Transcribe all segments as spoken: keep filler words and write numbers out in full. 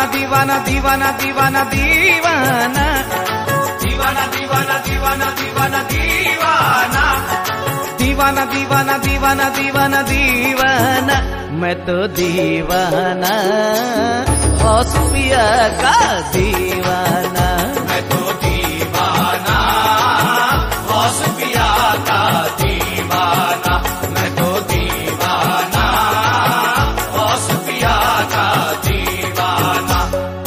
दीवाना दीवाना दीवाना दीवाना दीवाना दीवाना दीवाना दीवाना दीवाना दीवाना दीवाना दीवाना दीवाना दीवाना मैं तो दीवाना गौस पिया का दीवाना। मैं तो दीवाना गौस पिया का दीवाना। मैं तो दीवाना गौस पिया का दीवाना।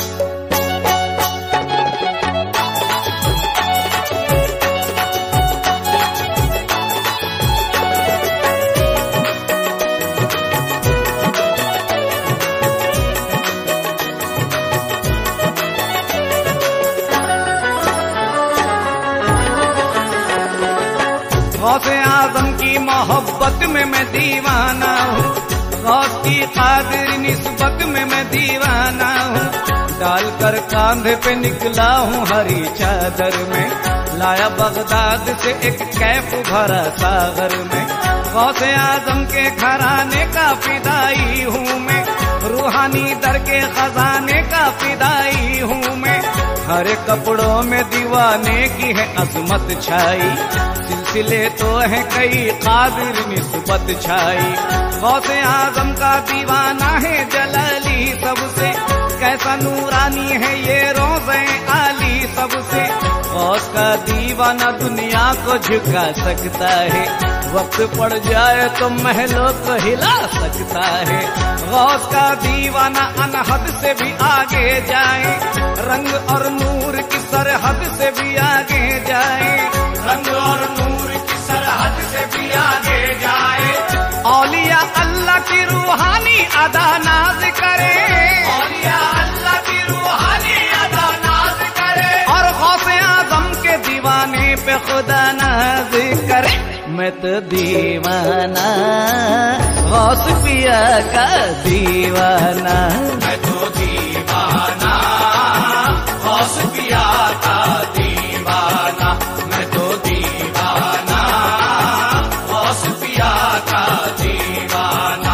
गौसे आजम की मोहब्बत में मैं दीवाना हूँ। गौस की कादिर निस्बत में मैं दीवाना हूँ। डालकर कांधे पे निकला हूँ हरी चादर में, लाया बगदाद से एक कैफ भरा सागर में। गौसे आजम के घराने का फिदाई हूँ मैं, रूहानी दर के खजाने का फिदाई हूँ मैं। हरे कपड़ों में दीवाने की है अजमत छाई, सिलसिले तो है कई कादिर निस्बत छाई। गौसे आजम का दीवाना है जलाली सबसे, कैसा नूरानी है ये रोज़े आली सबसे। गौस का दीवाना दुनिया को झुका सकता है, वक्त पड़ जाए तो महलों को हिला सकता है। गौस का दीवाना अनहद से भी आगे जाए, रंग और नूर की सरहद से भी आगे जाए। रंग और नूर की सरहद से भी आगे जाए। औलिया अल्लाह की रूहानी अदा नाज करे, औलिया अल्लाह की रूहानी अदा नाज करे। और गौसे आजम के दीवाने पे खुदा नाज करे। मैं तो दीवाना गौस पिया का दीवाना। मैं तो दीवाना गौस पिया का दीवाना। मैं तो दीवाना गौस पिया का दीवाना।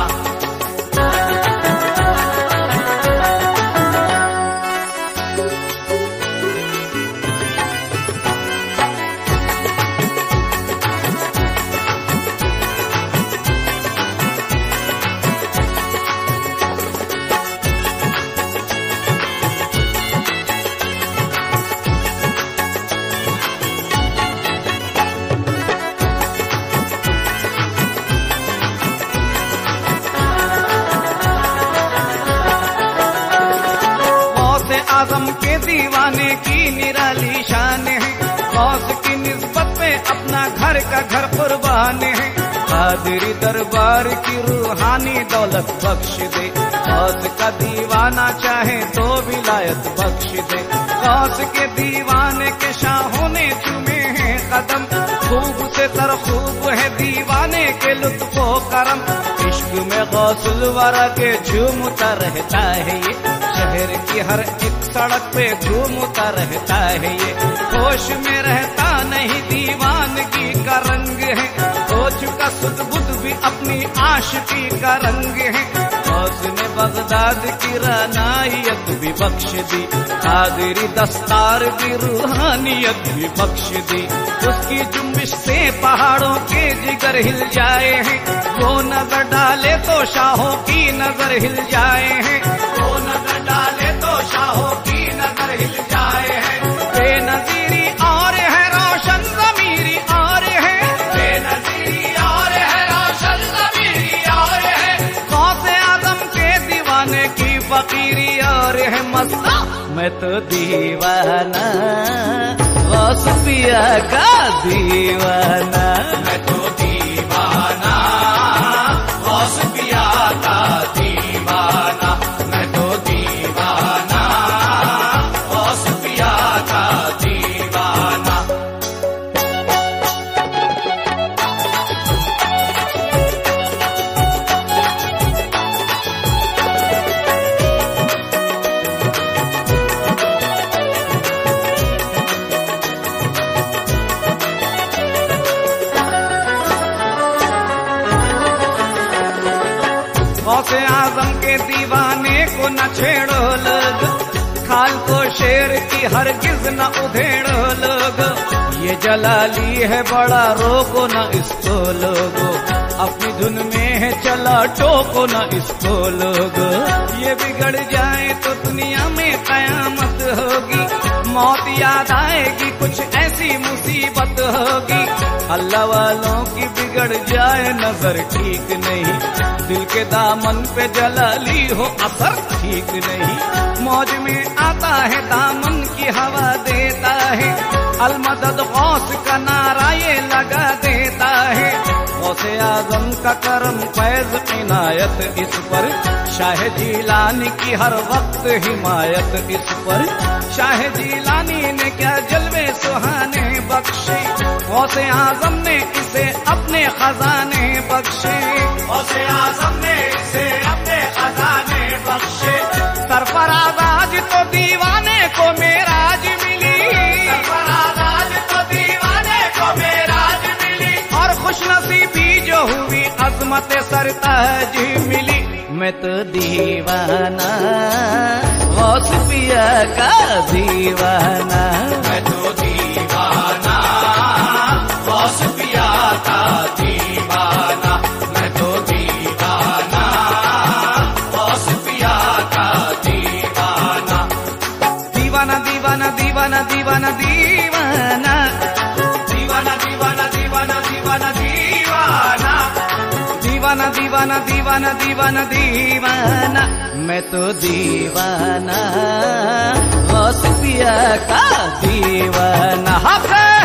आजम के दीवाने की निराली शान है, गौस की निस्बत पे अपना घर का घर कुर्बान है। कादिरी दरबार की रूहानी दौलत बख्श दे, गौस का दीवाना चाहे तो विलायत बख्श दे। गौस के दीवाने के शाहों ने चुमे हैं कदम, खूब से तरखूब है दीवाने के लुत्फो करम। इश्क में गौसुल वरा के झूमता रहता है ये, शहर की हर एक सड़क पे घूमता रहता है ये। होश में रहता नहीं दीवानगी का रंग है, हो चुका सुध बुध भी अपनी आशिकी का रंग है। गौस ने बगदाद की रानायत भी बख्श दी, कादिरी दस्तार की रूहानियत भी बख्श दी। उसकी जुम्बिश से पहाड़ों के जिगर हिल जाए हैं, वो नजर डाले तो शाहों की नजर हिल जाए हैं। वो नजर डाले तो शाहों की नजर हिल जाए हैं। बेनजीरी और है रोशन ज़मीरी और है, बेनजीरी और है रोशन ज़मीरी और है। गौसे आजम के दीवाने की फकीरी और है मस्ता। मैं तो दीवाना गौस पिया का दीवाना। मैं तो दीवाना गौस पिया का दीवाना। मैं तो दीवाना गौस पिया का दीवाना। गौसे आजम के दीवाने को न छेड़ो लोग, खाल को शेर की हरगिज न उधेड़ो लोगो, ये जलाली है बड़ा रोको न इसको लोगो, अपनी धुन में है चला टोको न इसको लोगो, ये बिगड़ जाए तो दुनिया में कयामत होगी, मौत याद आएगी कुछ ऐसी मुसीबत होगी, अल्लाह वालों की बिगड़ जाए नजर ठीक नहीं, दिल के दामन पे जलाली हो असर ठीक नहीं, मौज में आता है दामन की हवा देता है, अलमदद गौस का नारा ये लगा देता है, गौसे आजम का करम फैज इनायत इस पर, शाह जीलानी की हर वक्त हिमायत इस पर, शाह जीलानी ने क्या जलवे सुहाने बख्शे, गौसे आजम ने इसे अपने खजाने बख्शे, गौसे आजम ने इसे अपने खजाने बख्शे, सरफराज आज तो दीवाने को मेराज मिली, सरफराज आज तो दीवाने को मेराज मिली, और खुशनसीबी जो हुई अजमत सरताज मिली, मैं तो दीवाना गौस पिया का दीवाना, मैं तो दीवाना गौस पिया का दीवाना, मैं तो दीवाना गौस पिया का दीवाना, दीवाना दीवाना दीवाना दीवाना दीवाना दीवाना दीवाना दीवाना दीवाना दीवाना दीवाना दीवाना दीवाना दीवाना दीवाना, मैं तो दीवाना गौस पिया का दीवाना।